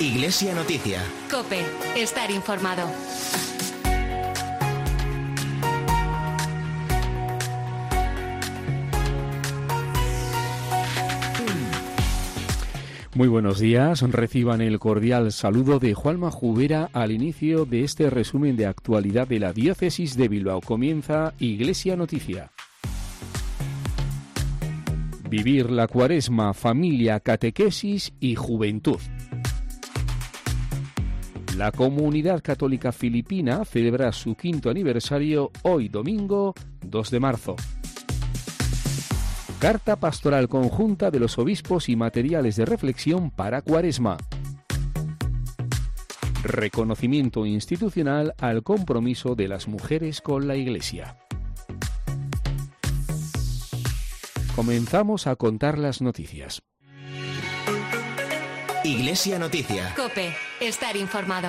Iglesia Noticia. COPE. Estar informado. Muy buenos días, reciban el cordial saludo de Juanma Jubera al inicio de este resumen de actualidad de la Diócesis de Bilbao. Comienza Iglesia Noticia. Vivir la Cuaresma, familia, catequesis y juventud. La comunidad católica filipina celebra su 5º aniversario hoy domingo 2 de marzo. Carta pastoral conjunta de los obispos y materiales de reflexión para Cuaresma. Reconocimiento institucional al compromiso de las mujeres con la Iglesia. Comenzamos a contar las noticias. Iglesia Noticia. COPE. Estar informado.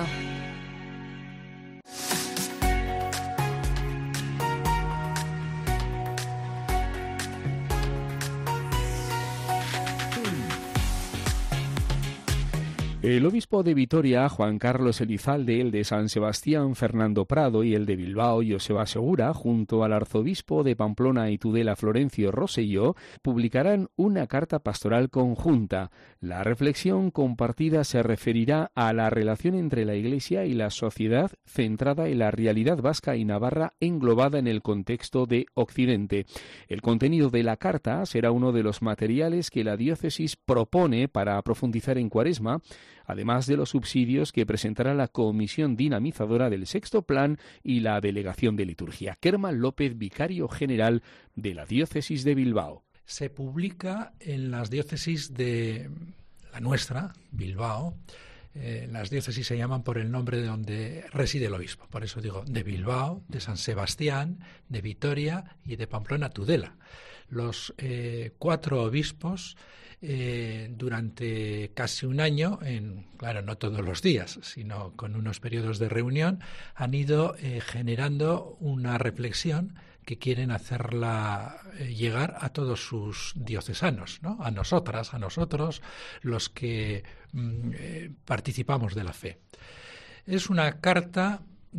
El obispo de Vitoria, Juan Carlos Elizalde, el de San Sebastián, Fernando Prado, y el de Bilbao, Joseba Segura, junto al arzobispo de Pamplona y Tudela, Florencio Rosselló, publicarán una carta pastoral conjunta. La reflexión compartida se referirá a la relación entre la Iglesia y la sociedad centrada en la realidad vasca y navarra englobada en el contexto de Occidente. El contenido de la carta será uno de los materiales que la diócesis propone para profundizar en Cuaresma, además de los subsidios que presentará la Comisión Dinamizadora del Sexto Plan y la Delegación de Liturgia. Kerman López, vicario general de la Diócesis de Bilbao. Se publica en las diócesis de la nuestra, Bilbao. Las diócesis se llaman por el nombre de donde reside el obispo. Por eso digo de Bilbao, de San Sebastián, de Vitoria y de Pamplona, Tudela. Los 4 obispos durante casi un año, claro, no todos los días, sino con unos periodos de reunión, han ido generando una reflexión que quieren hacerla llegar a todos sus diocesanos, ¿no? A nosotras, a nosotros, los que participamos de la fe. Es una carta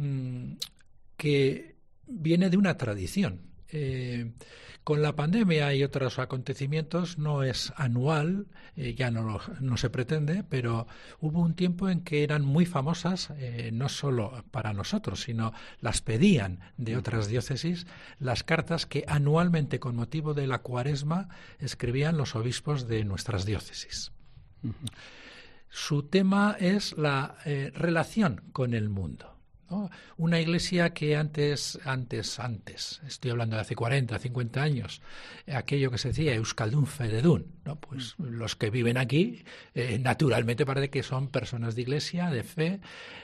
que viene de una tradición. Con la pandemia y otros acontecimientos no es anual, ya no se pretende, pero hubo un tiempo en que eran muy famosas, no solo para nosotros, sino las pedían de otras diócesis, las cartas que anualmente con motivo de la Cuaresma escribían los obispos de nuestras diócesis. Su tema es la relación con el mundo, ¿no? Una iglesia que antes, estoy hablando de hace 40, 50 años, aquello que se decía Euskaldun Fededun, ¿no? Pues los que viven aquí, naturalmente parece que son personas de iglesia, de fe.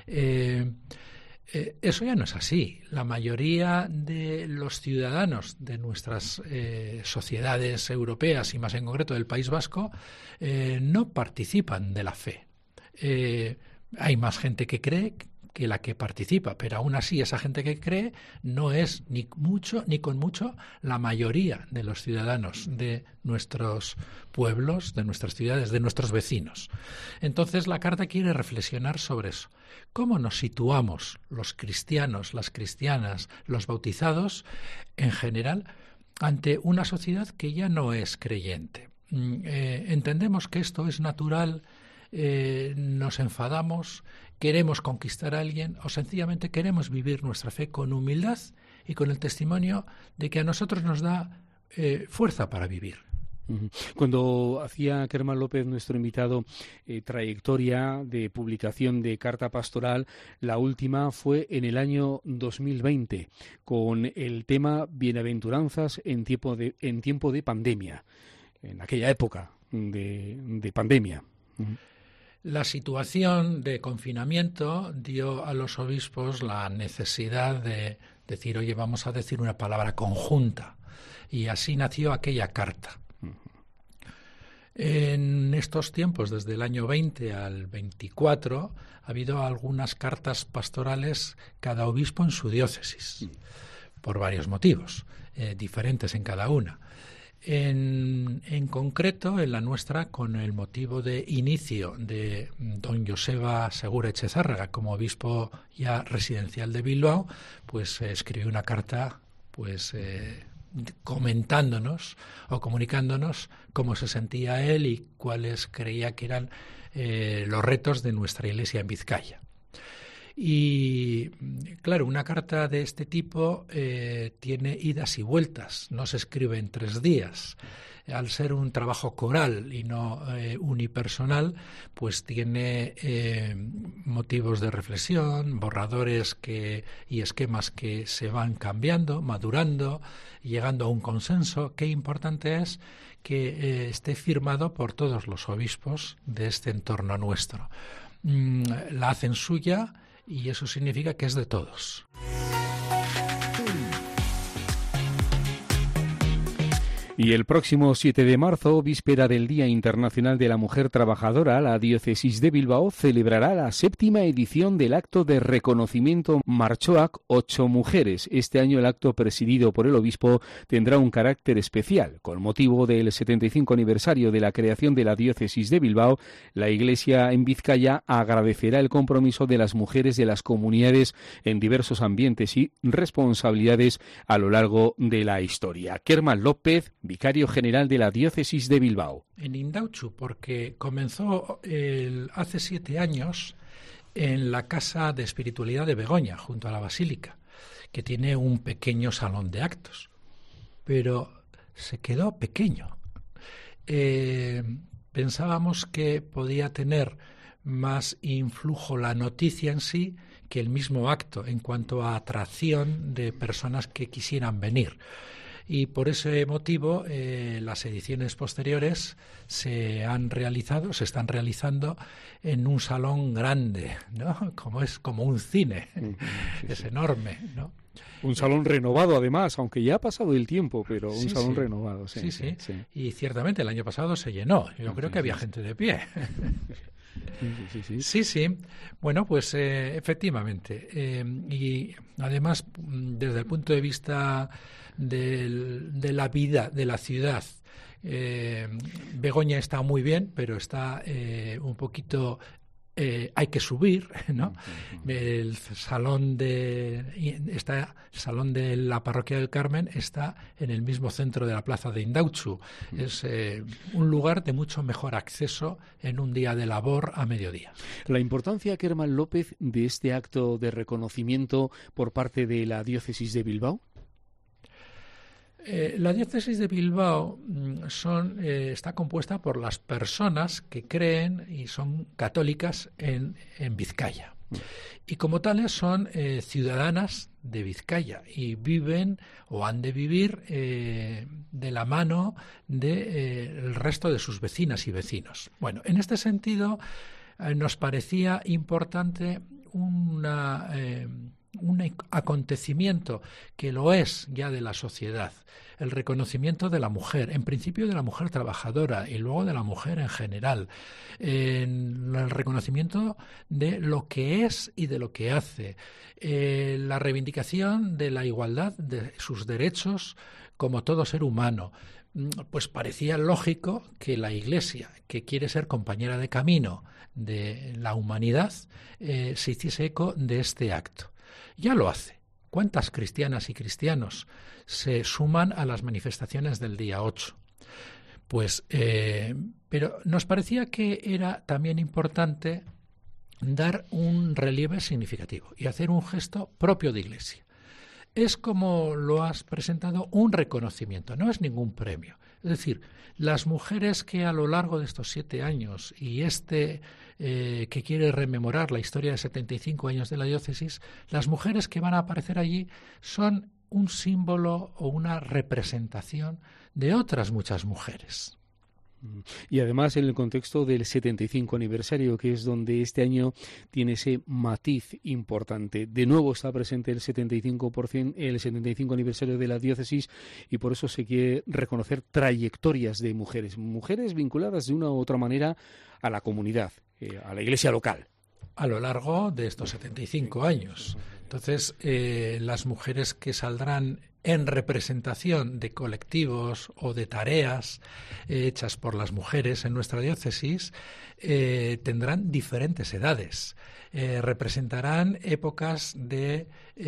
Eso ya no es así. La mayoría de los ciudadanos de nuestras sociedades europeas y más en concreto del País Vasco no participan de la fe. Hay más gente que cree que la que participa, pero aún así esa gente que cree no es ni mucho ni con mucho la mayoría de los ciudadanos de nuestros pueblos, de nuestras ciudades, de nuestros vecinos. Entonces la carta quiere reflexionar sobre eso. ¿Cómo nos situamos los cristianos, las cristianas, los bautizados en general ante una sociedad que ya no es creyente? Entendemos que esto es natural, nos enfadamos, queremos conquistar a alguien o sencillamente queremos vivir nuestra fe con humildad y con el testimonio de que a nosotros nos da fuerza para vivir. Cuando hacía Kerman López, nuestro invitado, trayectoria de publicación de carta pastoral, la última fue en el año 2020 con el tema Bienaventuranzas en tiempo de pandemia, en aquella época de pandemia. La situación de confinamiento dio a los obispos la necesidad de decir, oye, vamos a decir una palabra conjunta. Y así nació aquella carta. En estos tiempos, desde el año 20 al 24, ha habido algunas cartas pastorales, cada obispo en su diócesis, por varios motivos, diferentes en cada una. En concreto, en la nuestra, con el motivo de inicio de don Joseba Segura Echezárraga como obispo ya residencial de Bilbao, pues escribió una carta pues comentándonos o comunicándonos cómo se sentía él y cuáles creía que eran los retos de nuestra Iglesia en Vizcaya. Y claro, una carta de este tipo tiene idas y vueltas, no se escribe en 3 días. Al ser un trabajo coral y no unipersonal, pues tiene motivos de reflexión, borradores y esquemas que se van cambiando, madurando, llegando a un consenso. Qué importante es que esté firmado por todos los obispos de este entorno nuestro. La hacen suya y eso significa que es de todos. Y el próximo 7 de marzo, víspera del Día Internacional de la Mujer Trabajadora, la Diócesis de Bilbao celebrará la 7ª edición del acto de reconocimiento Martxoak 8 Mujeres. Este año el acto, presidido por el obispo, tendrá un carácter especial. Con motivo del 75 aniversario de la creación de la Diócesis de Bilbao, la Iglesia en Vizcaya agradecerá el compromiso de las mujeres de las comunidades en diversos ambientes y responsabilidades a lo largo de la historia. Kerman López, vicario general de la Diócesis de Bilbao. En Indautxu, porque comenzó hace 7 años en la Casa de Espiritualidad de Begoña, junto a la Basílica, que tiene un pequeño salón de actos, pero se quedó pequeño. Pensábamos que podía tener más influjo la noticia en sí que el mismo acto en cuanto a atracción de personas que quisieran venir. Y por ese motivo las ediciones posteriores se están realizando en un salón grande, ¿no? Es como un cine, es enorme, ¿no? Un salón renovado además, aunque ya ha pasado el tiempo, pero un salón renovado. Sí. Y ciertamente el año pasado se llenó, yo creo que había gente de pie. Sí. Bueno, pues efectivamente. Y además, desde el punto de vista de la vida de la ciudad, Begoña está muy bien, pero está un poquito... hay que subir, ¿no? El salón de la Parroquia del Carmen está en el mismo centro de la plaza de Indautxu. Es un lugar de mucho mejor acceso en un día de labor a mediodía. La importancia, Kerman López, de este acto de reconocimiento por parte de la Diócesis de Bilbao. La Diócesis de Bilbao está compuesta por las personas que creen y son católicas en Vizcaya. Y como tales son ciudadanas de Vizcaya y viven o han de vivir de la mano del resto de sus vecinas y vecinos. Bueno, en este sentido nos parecía importante un acontecimiento que lo es ya de la sociedad, el reconocimiento de la mujer, en principio de la mujer trabajadora y luego de la mujer en general, el reconocimiento de lo que es y de lo que hace, la reivindicación de la igualdad de sus derechos como todo ser humano. Pues parecía lógico que la Iglesia, que quiere ser compañera de camino de la humanidad, se hiciese eco de este acto. Ya lo hace. ¿Cuántas cristianas y cristianos se suman a las manifestaciones del día 8? Pues, pero nos parecía que era también importante dar un relieve significativo y hacer un gesto propio de Iglesia. Es, como lo has presentado, un reconocimiento, no es ningún premio. Es decir, las mujeres que a lo largo de estos 7 años y que quiere rememorar la historia de 75 años de la diócesis, las mujeres que van a aparecer allí son un símbolo o una representación de otras muchas mujeres. Y además en el contexto del 75 aniversario, que es donde este año tiene ese matiz importante. De nuevo está presente el 75 aniversario de la diócesis y por eso se quiere reconocer trayectorias de mujeres vinculadas de una u otra manera a la comunidad, a la iglesia local. A lo largo de estos 75 años. Entonces, las mujeres que saldrán en representación de colectivos o de tareas hechas por las mujeres en nuestra diócesis, tendrán diferentes edades. Representarán épocas de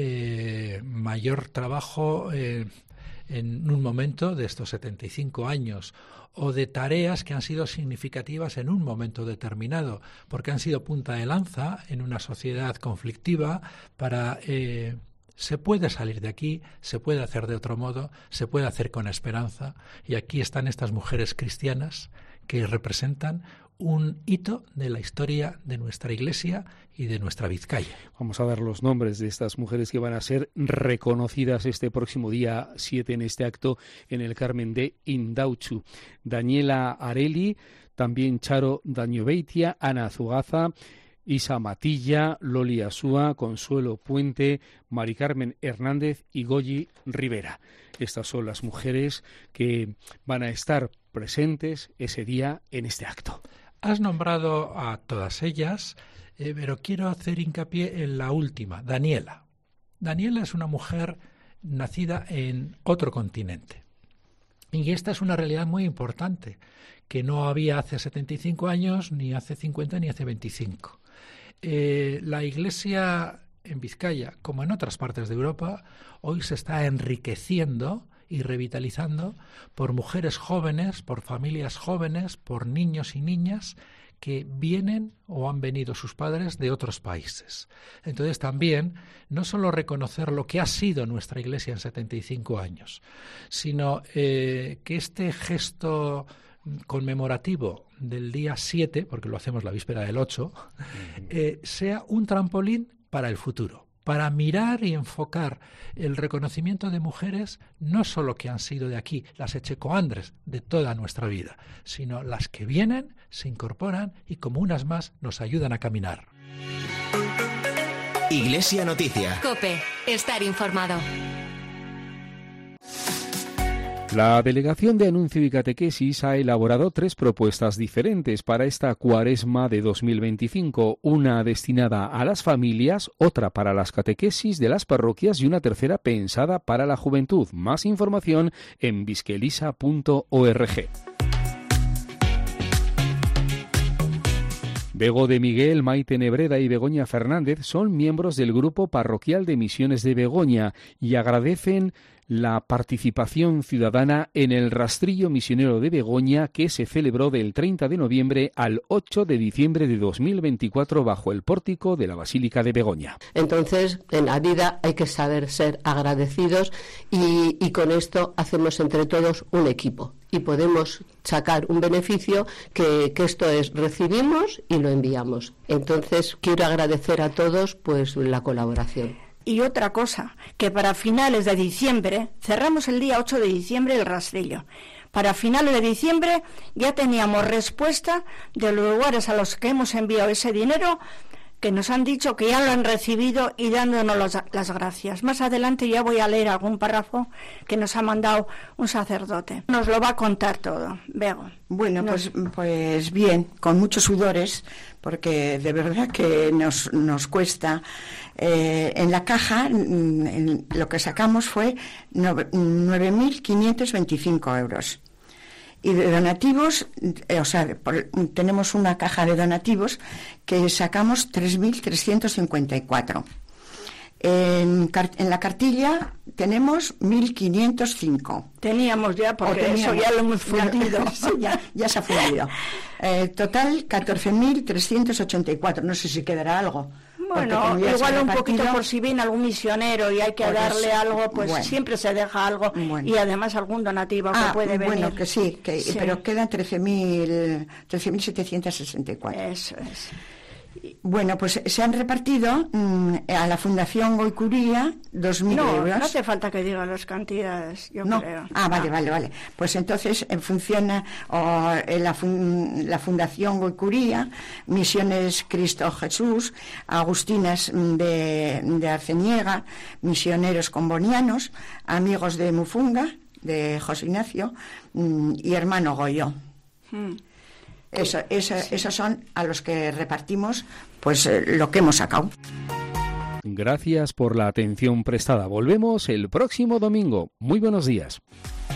mayor trabajo en un momento de estos 75 años, o de tareas que han sido significativas en un momento determinado, porque han sido punta de lanza en una sociedad conflictiva para... se puede salir de aquí, se puede hacer de otro modo, se puede hacer con esperanza, y aquí están estas mujeres cristianas que representan un hito de la historia de nuestra Iglesia y de nuestra Vizcaya. Vamos a dar los nombres de estas mujeres que van a ser reconocidas este próximo día 7 en este acto en el Carmen de Indautxu. Daniela Areli, también Charo Dañobeitia, Ana Zugaza, Isa Matilla, Loli Asúa, Consuelo Puente, Mari Carmen Hernández y Goyi Rivera. Estas son las mujeres que van a estar presentes ese día en este acto. Has nombrado a todas ellas, pero quiero hacer hincapié en la última, Daniela. Daniela es una mujer nacida en otro continente. Y esta es una realidad muy importante, que no había hace 75 años, ni hace 50, ni hace 25. La Iglesia en Vizcaya, como en otras partes de Europa, hoy se está enriqueciendo y revitalizando por mujeres jóvenes, por familias jóvenes, por niños y niñas que vienen o han venido sus padres de otros países. Entonces también no solo reconocer lo que ha sido nuestra Iglesia en 75 años, sino que este gesto conmemorativo del día 7, porque lo hacemos la víspera del 8, sea un trampolín para el futuro, para mirar y enfocar el reconocimiento de mujeres no solo que han sido de aquí, las echecoandres de toda nuestra vida, sino las que vienen, se incorporan y como unas más nos ayudan a caminar. Iglesia Noticia. COPE. Estar informado. La Delegación de Anuncio y Catequesis ha elaborado 3 propuestas diferentes para esta Cuaresma de 2025, una destinada a las familias, otra para las catequesis de las parroquias y una tercera pensada para la juventud. Más información en visquelisa.org. Bego de Miguel, Maite Nebreda y Begoña Fernández son miembros del Grupo Parroquial de Misiones de Begoña y agradecen la participación ciudadana en el rastrillo misionero de Begoña que se celebró del 30 de noviembre al 8 de diciembre de 2024 bajo el pórtico de la Basílica de Begoña. Entonces, en la vida hay que saber ser agradecidos y con esto hacemos entre todos un equipo y podemos sacar un beneficio que esto es, recibimos y lo enviamos. Entonces, quiero agradecer a todos pues la colaboración. Y otra cosa, que para finales de diciembre, cerramos el día 8 de diciembre el rastrillo. Para finales de diciembre ya teníamos respuesta de los lugares a los que hemos enviado ese dinero, que nos han dicho que ya lo han recibido y dándonos las gracias. Más adelante ya voy a leer algún párrafo que nos ha mandado un sacerdote. Nos lo va a contar todo. Bego. Bueno, pues bien, con muchos sudores, porque de verdad que nos cuesta. En la caja lo que sacamos fue 9.525 euros. Y de donativos, tenemos una caja de donativos que sacamos 3.354. En la cartilla tenemos 1.505. Teníamos ya, porque eso ya lo hemos fundido. Sí, ya se ha fundido. Total, 14.384. No sé si quedará algo. Bueno, igual un poquito por si viene algún misionero y hay que darle algo, pues bueno, siempre se deja algo, bueno. Y además algún donativo que puede venir. Bueno, que sí, pero quedan 13.764. Eso es. Bueno, pues se han repartido a la Fundación Goicuría 2.000 euros. No hace falta que digan las cantidades, yo creo. Vale. Pues entonces funciona la Fundación Goicuría, Misiones Cristo Jesús, Agustinas de Arceniega, Misioneros Combonianos, Amigos de Mufunga, de José Ignacio, y Hermano Goyo. Esos son a los que repartimos pues lo que hemos sacado. Gracias por la atención prestada. Volvemos el próximo domingo. Muy buenos días.